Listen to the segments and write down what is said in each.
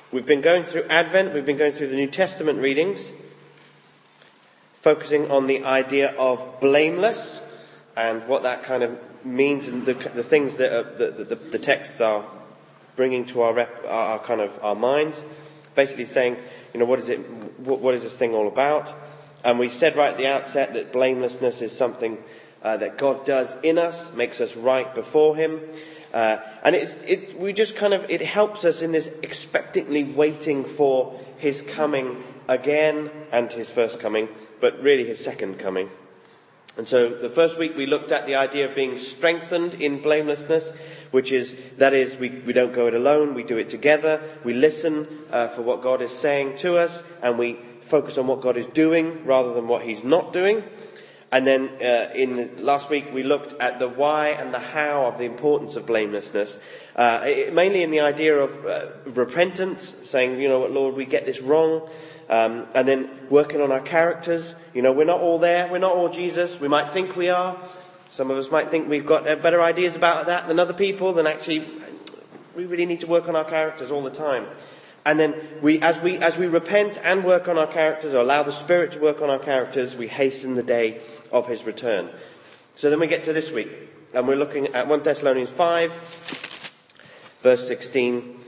We've been going through Advent, we've been going through the New Testament readings, focusing on the idea of blameless and what that kind of means, and the things that the texts are bringing to our minds. Basically saying, what is this thing all about? And we said right at the outset that blamelessness is something that God does in us, makes us right before Him. And it helps us in this expectantly waiting for His coming again, and His first coming, but really His second coming. And so the first week we looked at the idea of being strengthened in blamelessness, which is, we don't go it alone, we do it together, we listen for what God is saying to us, and we focus on what God is doing rather than what He's not doing. And then last week we looked at the why and the how of the importance of blamelessness, mainly in the idea of repentance, saying, Lord, we get this wrong, and then working on our characters. We're not all there, we're not all Jesus, we might think we are. Some of us might think we've got better ideas about that than other people, then actually we really need to work on our characters all the time. And then as we repent and work on our characters, or allow the Spirit to work on our characters, we hasten the day of His return. So then we get to this week, and we're looking at 1 Thessalonians 5, verse 16,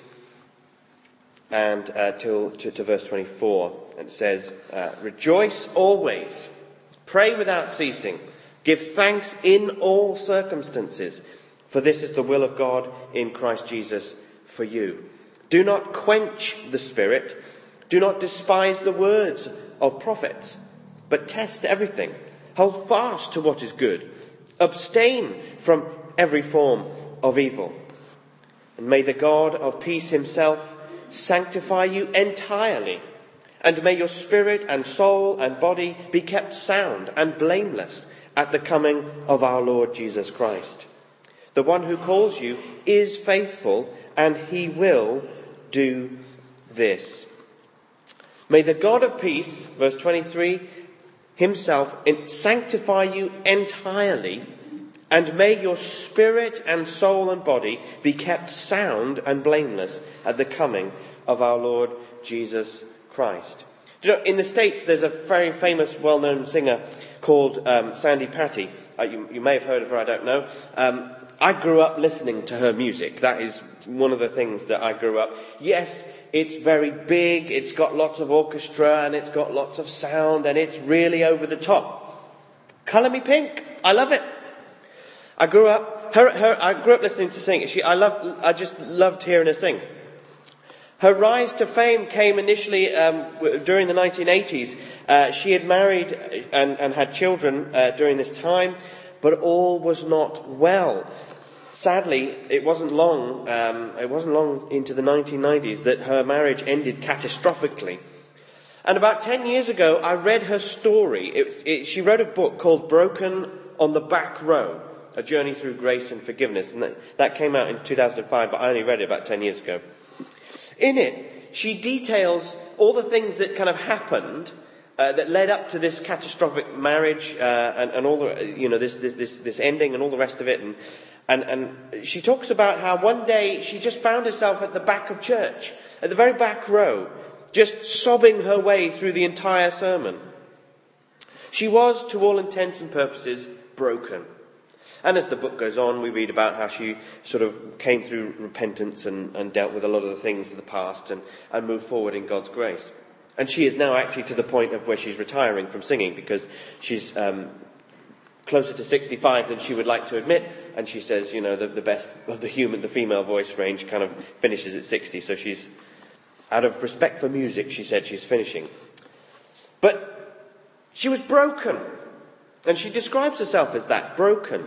and to verse 24. And it says, "Rejoice always, pray without ceasing, give thanks in all circumstances, for this is the will of God in Christ Jesus for you. Do not quench the Spirit, do not despise the words of prophets, but test everything. Hold fast to what is good. Abstain from every form of evil. And may the God of peace Himself sanctify you entirely, and may your spirit and soul and body be kept sound and blameless at the coming of our Lord Jesus Christ. The one who calls you is faithful, and He will do this. May the God of peace," verse 23, "Himself sanctify you entirely, and may your spirit and soul and body be kept sound and blameless at the coming of our Lord Jesus Christ." In the States, there's a very famous, well-known singer called Sandy Patty. You may have heard of her, I don't know. I grew up listening to her music. That is one of the things that I grew up. Yes, it's very big, it's got lots of orchestra, and it's got lots of sound, and it's really over the top. Colour me pink. I love it. I grew up listening to sing. I just loved hearing her sing. Her rise to fame came initially during the 1980s. She had married and had children during this time, but all was not well. Sadly, it wasn't long into the 1990s that her marriage ended catastrophically. And about 10 years ago, I read her story. She wrote a book called Broken on the Back Row, A Journey Through Grace and Forgiveness. And that came out in 2005, but I only read it about 10 years ago. In it, she details all the things that kind of happened that led up to this catastrophic marriage and all the, this ending and all the rest of it. And she talks about how one day she just found herself at the back of church, at the very back row, just sobbing her way through the entire sermon. She was, to all intents and purposes, broken. And as the book goes on, we read about how she sort of came through repentance and dealt with a lot of the things of the past and moved forward in God's grace. And she is now actually to the point of where she's retiring from singing, because she's closer to 65 than she would like to admit. And she says, the best of the female voice range kind of finishes at 60. So she's, out of respect for music, she said she's finishing. But she was broken. And she describes herself as that, broken.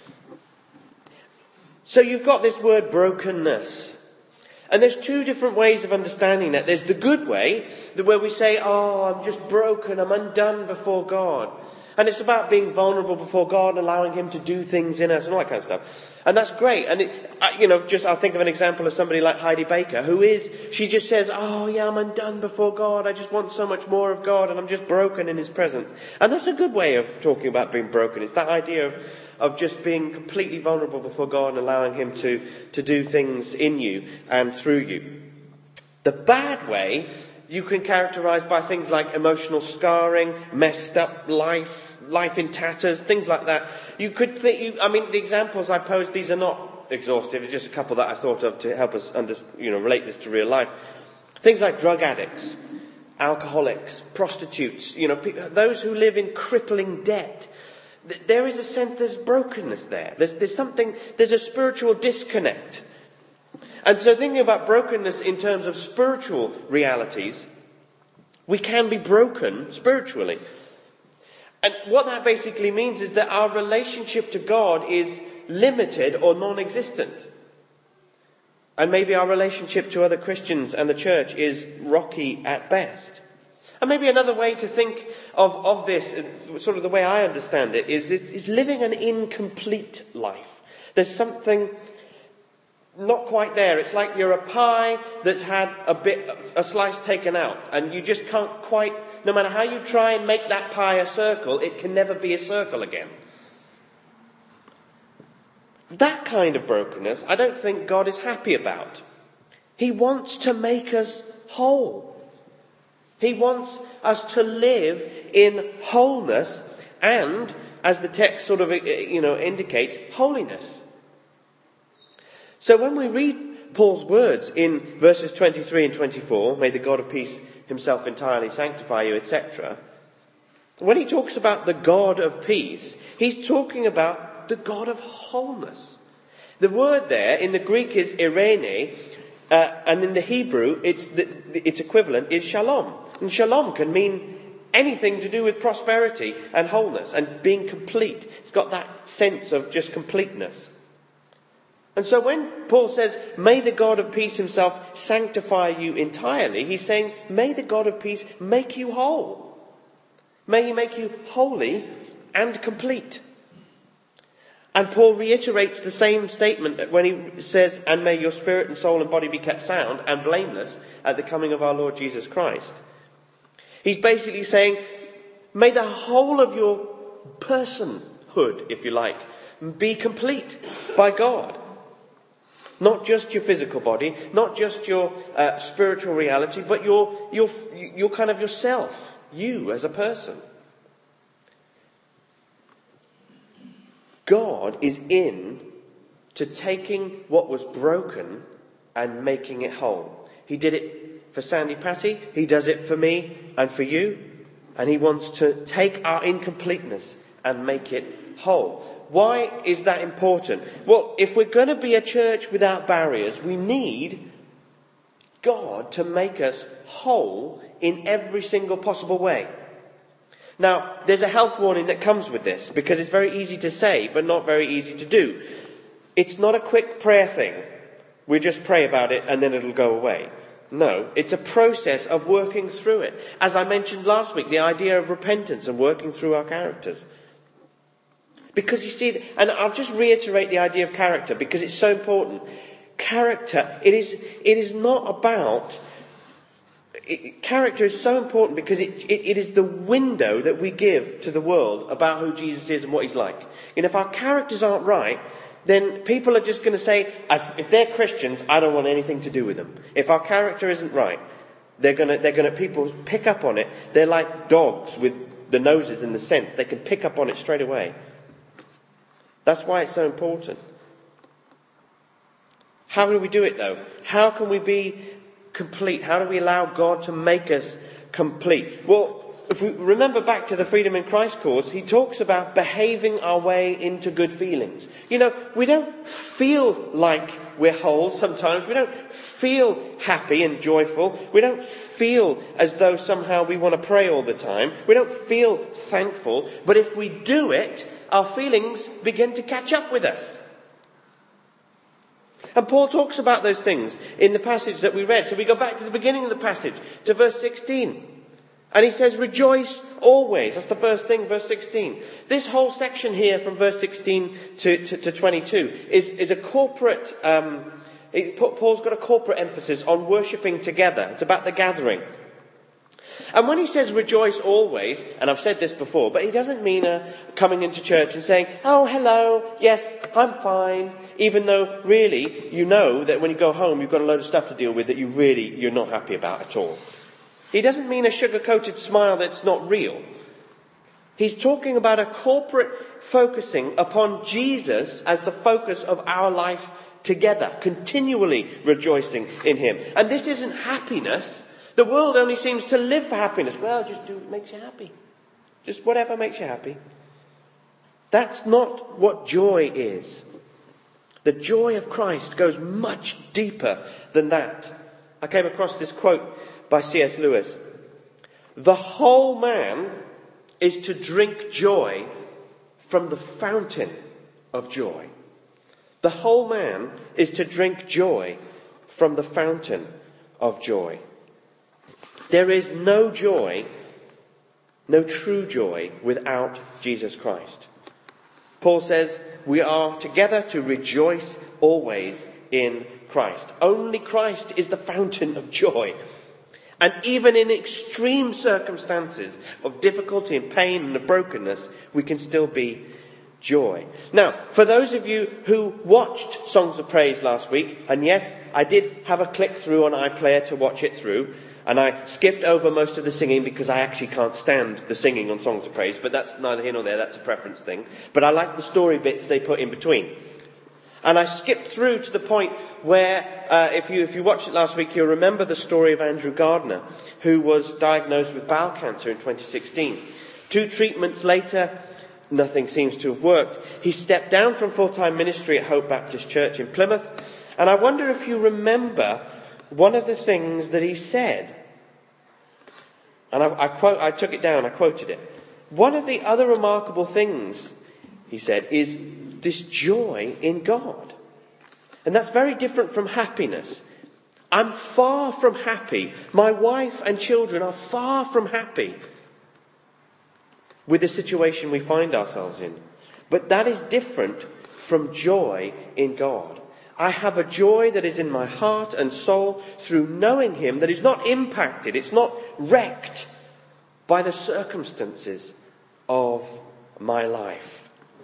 So you've got this word brokenness. And there's two different ways of understanding that. There's the good way, where we say, I'm just broken, I'm undone before God. And it's about being vulnerable before God and allowing Him to do things in us and all that kind of stuff. And that's great. And I'll think of an example of somebody like Heidi Baker, she just says, I'm undone before God. I just want so much more of God, and I'm just broken in His presence. And that's a good way of talking about being broken. It's that idea of just being completely vulnerable before God and allowing Him to do things in you and through you. The bad way you can characterize by things like emotional scarring, messed up life in tatters, things like that. You could think, the examples I posed, these are not exhaustive, it's just a couple that I thought of to help us relate this to real life. Things like drug addicts, alcoholics, prostitutes, those who live in crippling debt. There is a sense there's brokenness there. There's a spiritual disconnect. And so thinking about brokenness in terms of spiritual realities, we can be broken spiritually. And what that basically means is that our relationship to God is limited or non-existent. And maybe our relationship to other Christians and the church is rocky at best. And maybe another way to think of this, sort of the way I understand it, is living an incomplete life. There's something not quite there. It's like you're a pie that's had a slice taken out, and you just can't quite, no matter how you try and make that pie a circle, it can never be a circle again. That kind of brokenness, I don't think God is happy about. He wants to make us whole. He wants us to live in wholeness and, as the text sort of, indicates, holiness. So when we read Paul's words in verses 23 and 24, may the God of peace himself entirely sanctify you, etc. When he talks about the God of peace, he's talking about the God of wholeness. The word there in the Greek is eirene, and in the Hebrew its equivalent is shalom. And shalom can mean anything to do with prosperity and wholeness and being complete. It's got that sense of just completeness. And so when Paul says, may the God of peace himself sanctify you entirely, he's saying, may the God of peace make you whole. May he make you holy and complete. And Paul reiterates the same statement when he says, and may your spirit and soul and body be kept sound and blameless at the coming of our Lord Jesus Christ. He's basically saying, may the whole of your personhood, if you like, be complete by God. Not just your physical body, not just your spiritual reality, but your kind of yourself, you as a person. God is in to taking what was broken and making it whole. He did it for Sandy Patty, he does it for me and for you, and he wants to take our incompleteness and make it whole. Why is that important? Well, if we're going to be a church without barriers, we need God to make us whole in every single possible way. Now, there's a health warning that comes with this, because it's very easy to say, but not very easy to do. It's not a quick prayer thing. We just pray about it and then it'll go away. No, it's a process of working through it. As I mentioned last week, the idea of repentance and working through our characters. Because you see, and I'll just reiterate the idea of character because it's so important. Character, it is not about... Character is so important because it is the window that we give to the world about who Jesus is and what he's like. And if our characters aren't right, then people are just going to say, if they're Christians, I don't want anything to do with them. If our character isn't right, people pick up on it. They're like dogs with the noses and the scents. They can pick up on it straight away. That's why it's so important. How do we do it though? How can we be complete? How do we allow God to make us complete? Well, if we remember back to the Freedom in Christ course, he talks about behaving our way into good feelings. We don't feel like we're whole sometimes. We don't feel happy and joyful. We don't feel as though somehow we want to pray all the time. We don't feel thankful. But if we do it, our feelings begin to catch up with us. And Paul talks about those things in the passage that we read. So we go back to the beginning of the passage, to verse 16. And he says, rejoice always. That's the first thing, verse 16. This whole section here from verse 16 to 22 is a corporate... Paul's got a corporate emphasis on worshipping together. It's about the gathering. And when he says rejoice always, and I've said this before, but he doesn't mean coming into church and saying, oh, hello, yes, I'm fine, even though really you know that when you go home you've got a load of stuff to deal with that you're not happy about at all. He doesn't mean a sugar-coated smile that's not real. He's talking about a corporate focusing upon Jesus as the focus of our life together, continually rejoicing in him. And this isn't happiness. The world only seems to live for happiness. Well, just do what makes you happy. Just whatever makes you happy. That's not what joy is. The joy of Christ goes much deeper than that. I came across this quote by C.S. Lewis. The whole man is to drink joy from the fountain of joy. The whole man is to drink joy from the fountain of joy. There is no joy, no true joy, without Jesus Christ. Paul says we are together to rejoice always in Christ. Only Christ is the fountain of joy. And even in extreme circumstances of difficulty and pain and of brokenness, we can still be joy. Now, for those of you who watched Songs of Praise last week, and yes, I did have a click through on iPlayer to watch it through, and I skipped over most of the singing because I actually can't stand the singing on Songs of Praise, but that's neither here nor there, that's a preference thing. But I like the story bits they put in between. And I skipped through to the point where, if you watched it last week, you'll remember the story of Andrew Gardner, who was diagnosed with bowel cancer in 2016. 2 treatments later, nothing seems to have worked. He stepped down from full-time ministry at Hope Baptist Church in Plymouth. And I wonder if you remember one of the things that he said. And I took it down, I quoted it. One of the other remarkable things, he said, is this joy in God. And that's very different from happiness. I'm far from happy. My wife and children are far from happy with the situation we find ourselves in. But that is different from joy in God. I have a joy that is in my heart and soul through knowing him, that is not impacted, it's not wrecked by the circumstances of my life.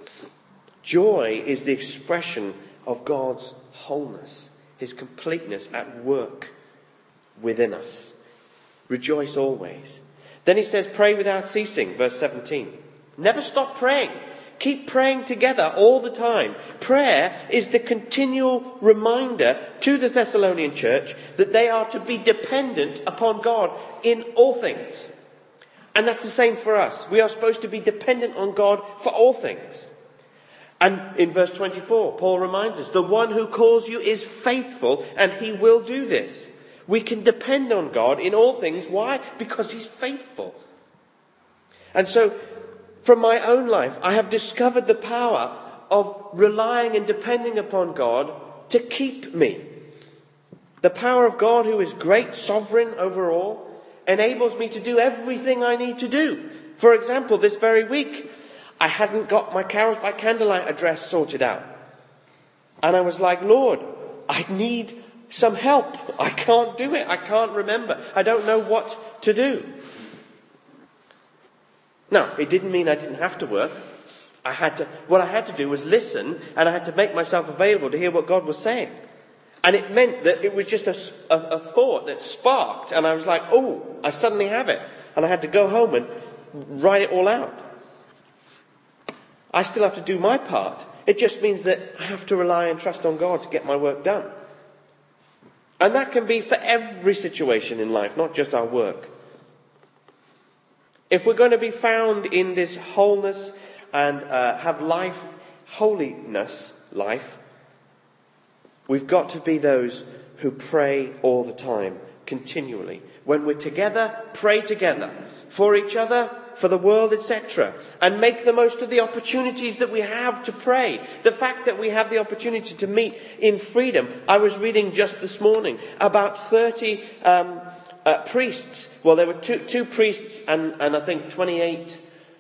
Joy is the expression of God's wholeness, his completeness at work within us. Rejoice always. Then he says, pray without ceasing, verse 17. Never stop praying. Keep praying together all the time. Prayer is the continual reminder to the Thessalonian church that they are to be dependent upon God in all things. And that's the same for us. We are supposed to be dependent on God for all things. And in verse 24, Paul reminds us, the one who calls you is faithful and he will do this. We can depend on God in all things. Why? Because he's faithful. And so, from my own life, I have discovered the power of relying and depending upon God to keep me. The power of God, who is great, sovereign over all, enables me to do everything I need to do. For example, this very week, I hadn't got my Carols by Candlelight address sorted out. And I was like, Lord, I need some help. I can't do it. I can't remember. I don't know what to do. Now, it didn't mean I didn't have to work. What I had to do was listen, and I had to make myself available to hear what God was saying. And it meant that it was just a thought that sparked, and I was like, oh, I suddenly have it. And I had to go home and write it all out. I still have to do my part. It just means that I have to rely and trust on God to get my work done. And that can be for every situation in life, not just our work. If we're going to be found in this wholeness and have holiness life, we've got to be those who pray all the time, continually. When we're together, pray together. For each other, for the world, etc. And make the most of the opportunities that we have to pray. The fact that we have the opportunity to meet in freedom. I was reading just this morning about 30 priests. Well, there were two priests and I think 28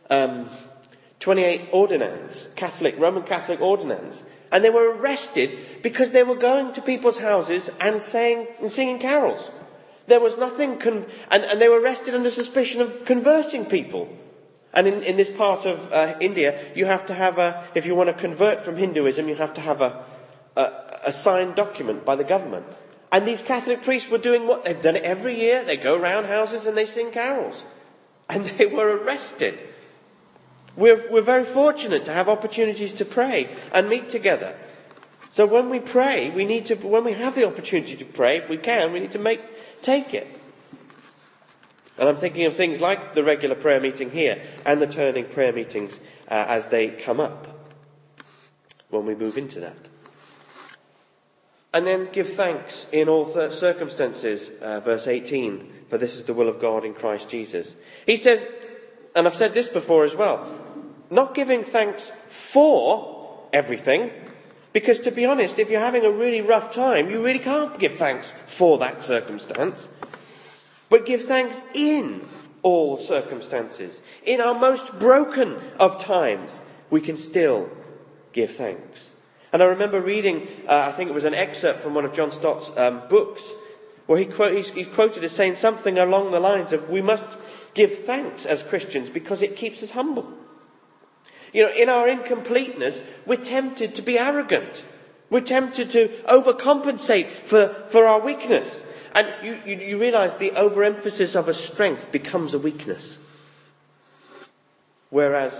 ordinands, Roman Catholic ordinands. And they were arrested because they were going to people's houses and singing carols. There was nothing, and they were arrested under suspicion of converting people. And in this part of India, you have to have if you want to convert from Hinduism, you have to have a signed document by the government. And these Catholic priests were doing what they've done it every year. They go around houses and they sing carols. And they were arrested. We're very fortunate to have opportunities to pray and meet together. So when we pray, when we have the opportunity to pray, if we can, we need to take it. And I'm thinking of things like the regular prayer meeting here and the turning prayer meetings as they come up when we move into that. And then give thanks in all circumstances, verse 18, for this is the will of God in Christ Jesus. He says, and I've said this before as well, not giving thanks for everything, because to be honest, if you're having a really rough time, you really can't give thanks for that circumstance. But give thanks in all circumstances. In our most broken of times, we can still give thanks. And I remember reading, I think it was an excerpt from one of John Stott's books, where he's quoted as saying something along the lines of, we must give thanks as Christians because it keeps us humble. You know, in our incompleteness, we're tempted to be arrogant. We're tempted to overcompensate for our weakness. And you realise the overemphasis of a strength becomes a weakness. Whereas,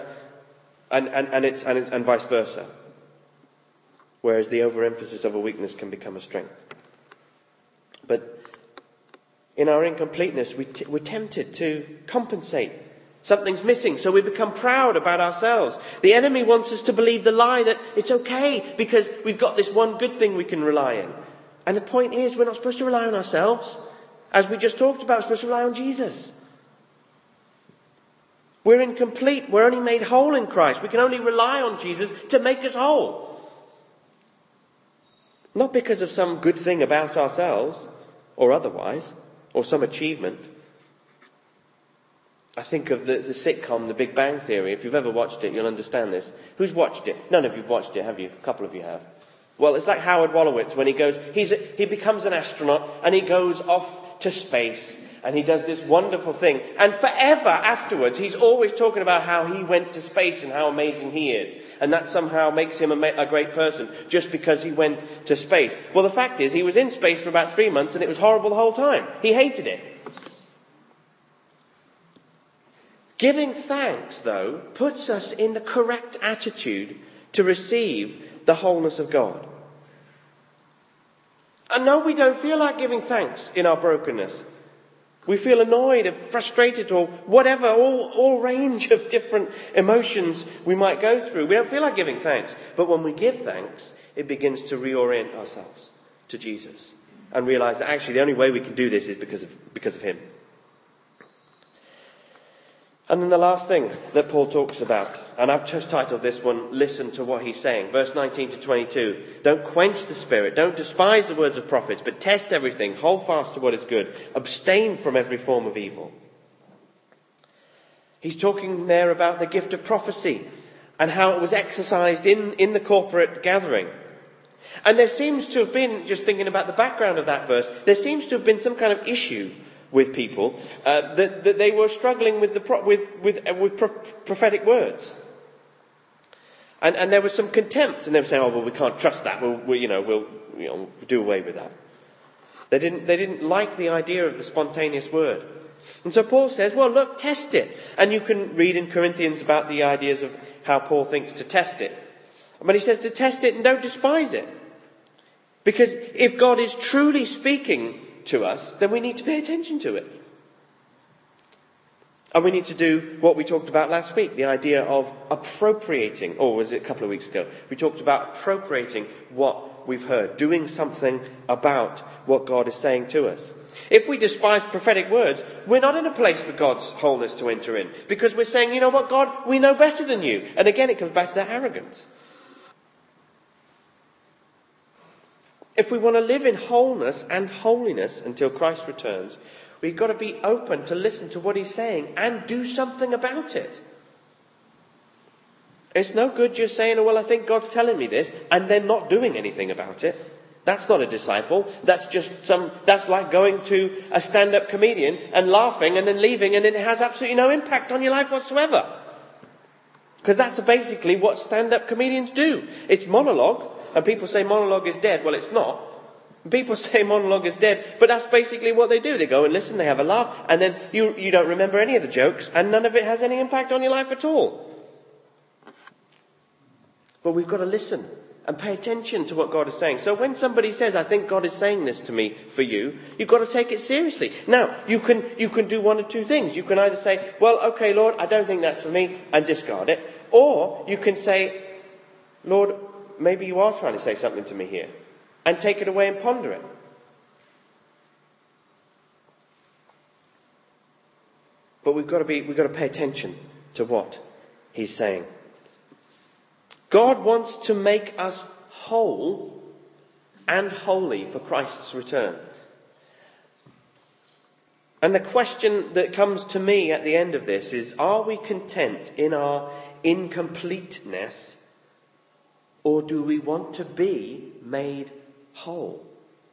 and vice versa. Whereas the overemphasis of a weakness can become a strength. But in our incompleteness, we're tempted to compensate. Something's missing, so we become proud about ourselves. The enemy wants us to believe the lie that it's okay because we've got this one good thing we can rely on. And the point is, we're not supposed to rely on ourselves. As we just talked about, we're supposed to rely on Jesus. We're incomplete. We're only made whole in Christ. We can only rely on Jesus to make us whole. Not because of some good thing about ourselves, or otherwise, or some achievement. I think of the sitcom, The Big Bang Theory. If you've ever watched it, you'll understand this. Who's watched it? None of you've watched it, have you? A couple of you have. Well, it's like Howard Wolowitz when he becomes an astronaut and he goes off to space and he does this wonderful thing. And forever afterwards, he's always talking about how he went to space and how amazing he is. And that somehow makes him a great person just because he went to space. Well, the fact is, he was in space for about 3 months and it was horrible the whole time. He hated it. Giving thanks, though, puts us in the correct attitude to receive the wholeness of God. And no, we don't feel like giving thanks in our brokenness. We feel annoyed or frustrated or whatever, all range of different emotions we might go through. We don't feel like giving thanks. But when we give thanks, it begins to reorient ourselves to Jesus and realise that actually the only way we can do this is because of him. And then the last thing that Paul talks about, and I've just titled this one, Listen to What He's Saying. Verse 19 to 22. Don't quench the spirit. Don't despise the words of prophets, but test everything. Hold fast to what is good. Abstain from every form of evil. He's talking there about the gift of prophecy and how it was exercised in the corporate gathering. And there seems to have been, just thinking about the background of that verse, there seems to have been some kind of issue with people, that they were struggling with prophetic words, and there was some contempt, and they were saying, "Oh well, we can't trust that. We'll do away with that." They didn't like the idea of the spontaneous word, and so Paul says, "Well, look, test it." And you can read in Corinthians about the ideas of how Paul thinks to test it, but he says to test it and don't despise it, because if God is truly speaking to us, then we need to pay attention to it. And we need to do what we talked about last week, the idea of appropriating, or was it a couple of weeks ago? We talked about appropriating what we've heard, doing something about what God is saying to us. If we despise prophetic words, we're not in a place for God's wholeness to enter in, because we're saying, you know what, God, we know better than you. And again, it comes back to that arrogance. If we want to live in wholeness and holiness until Christ returns, we've got to be open to listen to what he's saying and do something about it. It's no good just saying, "Oh, well, I think God's telling me this," and then not doing anything about it. That's not a disciple. That's like going to a stand-up comedian and laughing and then leaving, and it has absolutely no impact on your life whatsoever. Because that's basically what stand-up comedians do. It's monologue, and people say monologue is dead. Well, it's not. People say monologue is dead, but that's basically what they do. They go and listen, they have a laugh, and then you don't remember any of the jokes, and none of it has any impact on your life at all. But we've got to listen and pay attention to what God is saying. So when somebody says, I think God is saying this to me for you, you've got to take it seriously. Now, you can do one of two things. You can either say, well, okay, Lord, I don't think that's for me, and discard it. Or you can say, Lord, maybe you are trying to say something to me here, and take it away and ponder it. But we've got to pay attention to what he's saying. God wants to make us whole and holy for Christ's return. And the question that comes to me at the end of this is, are we content in our incompleteness, or do we want to be made whole?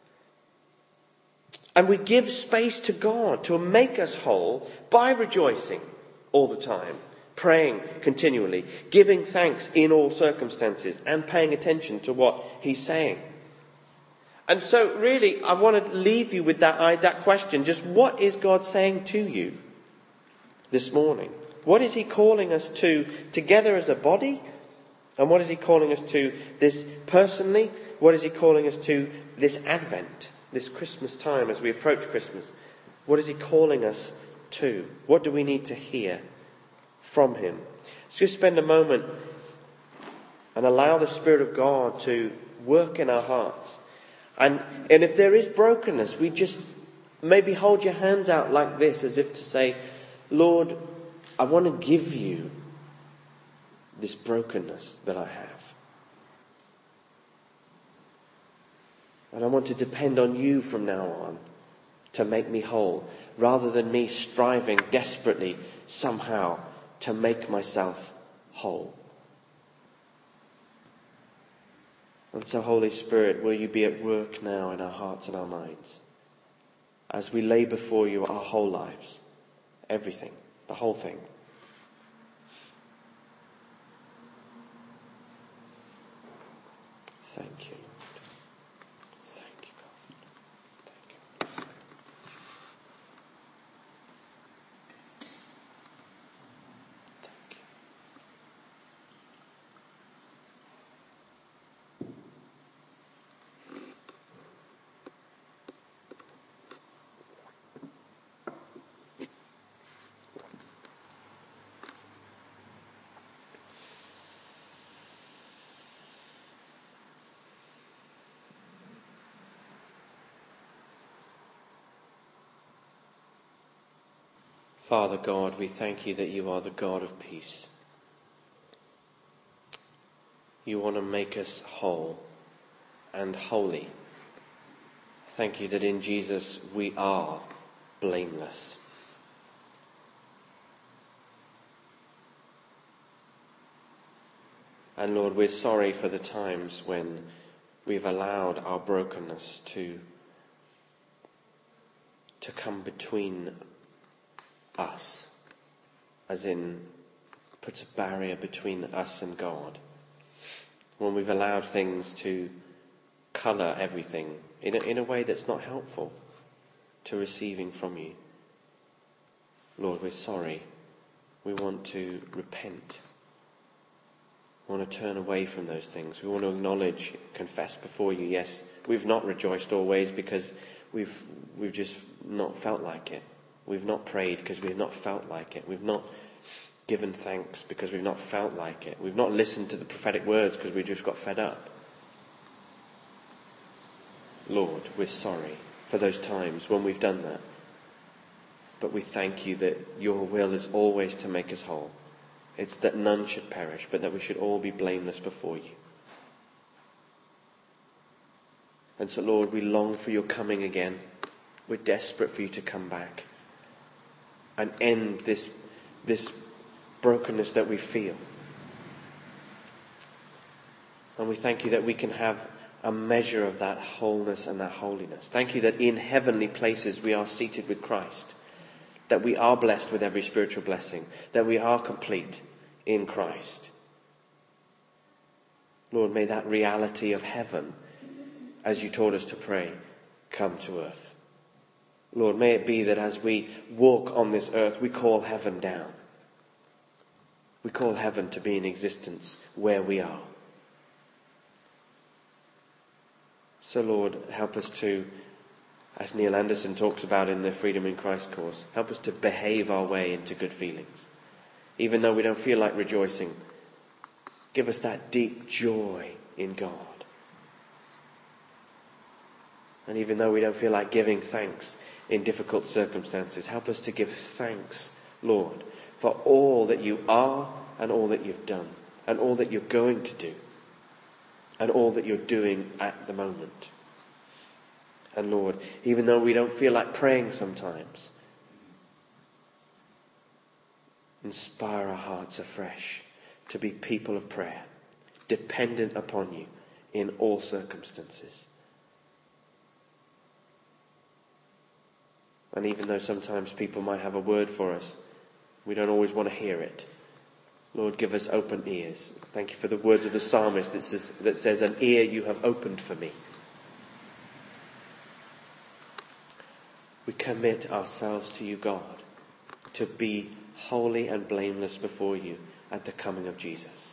And we give space to God to make us whole by rejoicing all the time, praying continually, giving thanks in all circumstances, and paying attention to what he's saying. And so really, I want to leave you with that question. Just what is God saying to you this morning? What is he calling us to together as a body? And what is he calling us to this personally? What is he calling us to this Advent, this Christmas time as we approach Christmas? What is he calling us to? What do we need to hear from him? Let's just spend a moment and allow the Spirit of God to work in our hearts. And if there is brokenness, we just maybe hold your hands out like this, as if to say, Lord, I want to give you this brokenness that I have. And I want to depend on you from now on to make me whole, rather than me striving desperately somehow to make myself whole. And so, Holy Spirit, will you be at work now in our hearts and our minds as we lay before you our whole lives, everything, the whole thing. Thank you. Thank you, God. Thank you. Thank you. Father God, we thank you that you are the God of peace. You want to make us whole and holy. Thank you that in Jesus we are blameless. And Lord, we're sorry for the times when we've allowed our brokenness to come between us, as in puts a barrier between us and God. When we've allowed things to colour everything in a way that's not helpful to receiving from you. Lord, we're sorry. We want to repent. We want to turn away from those things. We want to acknowledge, confess before you, yes, we've not rejoiced always because we've just not felt like it. We've not prayed because we've not felt like it. We've not given thanks because we've not felt like it. We've not listened to the prophetic words because we just got fed up. Lord, we're sorry for those times when we've done that. But we thank you that your will is always to make us whole. It's that none should perish, but that we should all be blameless before you. And so, Lord, we long for your coming again. We're desperate for you to come back and end this brokenness that we feel. And we thank you that we can have a measure of that wholeness and that holiness. Thank you that in heavenly places we are seated with Christ, that we are blessed with every spiritual blessing, that we are complete in Christ. Lord, may that reality of heaven, as you taught us to pray, come to earth. Lord, may it be that as we walk on this earth, we call heaven down. We call heaven to be in existence where we are. So Lord, help us to, as Neil Anderson talks about in the Freedom in Christ course, help us to behave our way into good feelings. Even though we don't feel like rejoicing, give us that deep joy in God. And even though we don't feel like giving thanks in difficult circumstances, help us to give thanks, Lord, for all that you are and all that you've done and all that you're going to do and all that you're doing at the moment. And Lord, even though we don't feel like praying sometimes, inspire our hearts afresh to be people of prayer, dependent upon you in all circumstances. And even though sometimes people might have a word for us, we don't always want to hear it. Lord, give us open ears. Thank you for the words of the psalmist that says, an ear you have opened for me. We commit ourselves to you, God, to be holy and blameless before you at the coming of Jesus.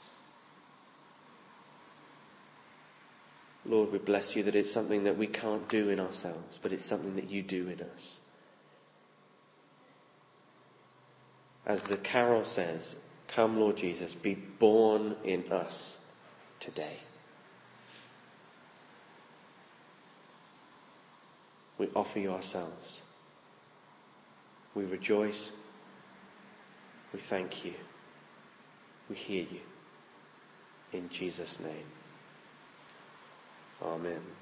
Lord, we bless you that it's something that we can't do in ourselves, but it's something that you do in us. As the carol says, come, Lord Jesus, be born in us today. We offer you ourselves. We rejoice. We thank you. We hear you. In Jesus' name. Amen.